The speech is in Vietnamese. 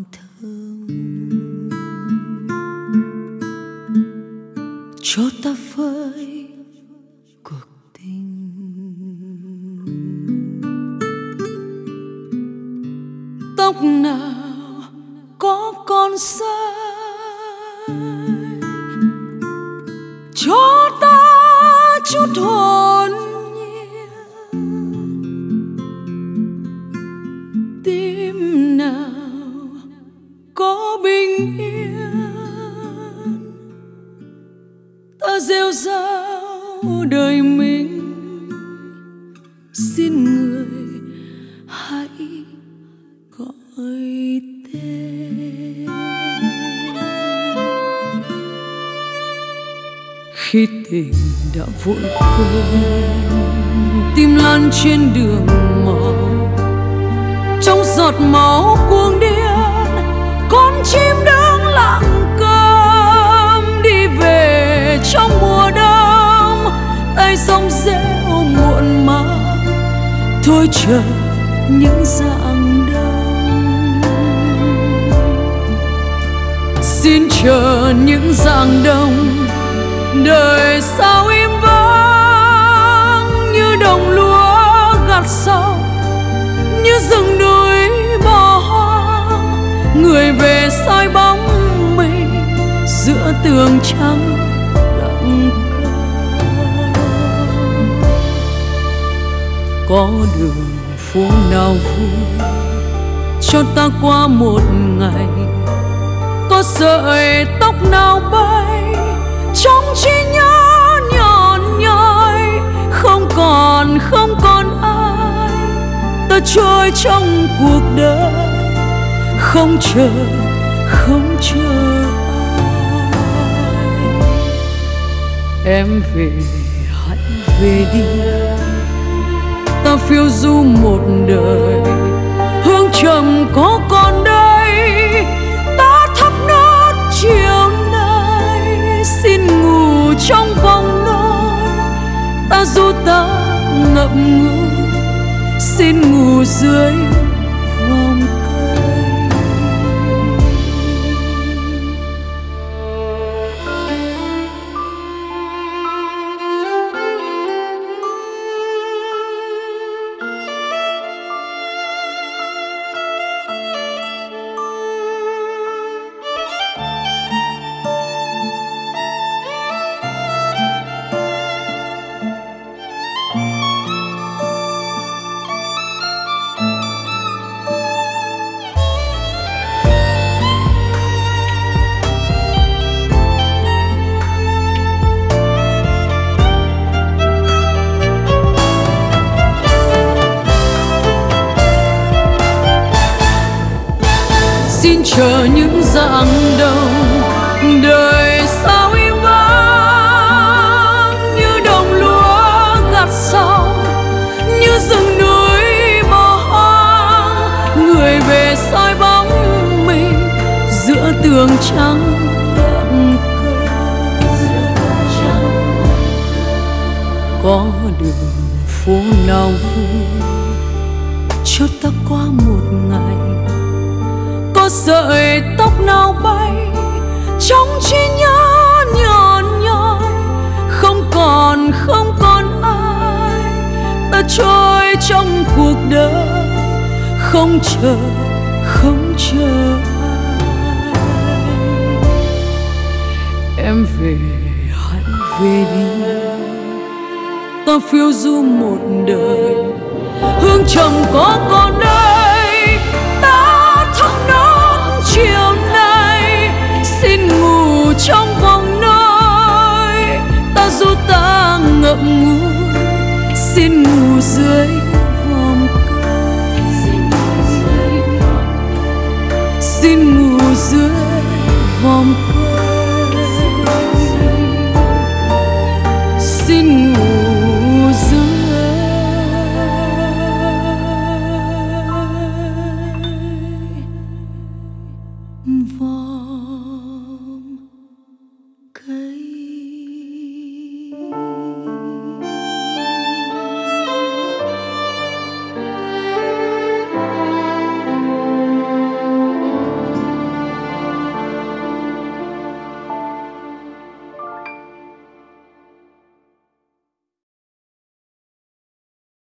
thơm cho ta với cuộc tình. Tóc nào có con xanh cho ta chút hồn nhiên, tim nào có bình yên, ta rêu rao đời mình. Xin người hãy gọi tên. Khi tình đã vội quên, tim lan trên đường mòn, trong giọt máu cuồng điên, con chim đứng lặng câm đi về trong mùa đông. Tay sông rêu muộn màng, thôi chờ những rạng đông. Xin chờ những rạng đông, đời sao im vắng như đồng lúa gặt sau, như rừng núi bỏ hoang. Người về soi bóng mình giữa tường trắng lặng câm. Có đường phố nào vui cho ta qua một ngày, có sợi tóc nào bay trong trí nhớ nhọn nhoi. Không còn ai, ta trôi trong cuộc đời, không chờ ai. Em về hãy về đi, ta phiêu du một đời, hương trầm có còn đây. Ta thắp nốt chiều nay, xin ngủ trong vòng nôi, ta du ta ngậm ngùi, xin ngủ dưới vòng cây. Xin chờ những rạng đông, đời sao im vắng như đồng lúa gặt sau, như rừng núi bỏ hoang. Người về soi bóng mình giữa tường trắng lặng câm. Có đường phố nào vui cho ta qua một ngày, có sợi tóc nào bay trong trí nhớ nhọn nhoi. Không còn ai, ta trôi trong cuộc đời, không chờ ai. Em về hãy về đi, ta phiêu du một đời, hương trầm có còn đây. Ta thắp nốt chiều nay, xin ngủ trong vòng nôi, ta du ta ngậm ngùi, xin ngủ dưới vòng cây. Xin ngủ dưới vòng cây.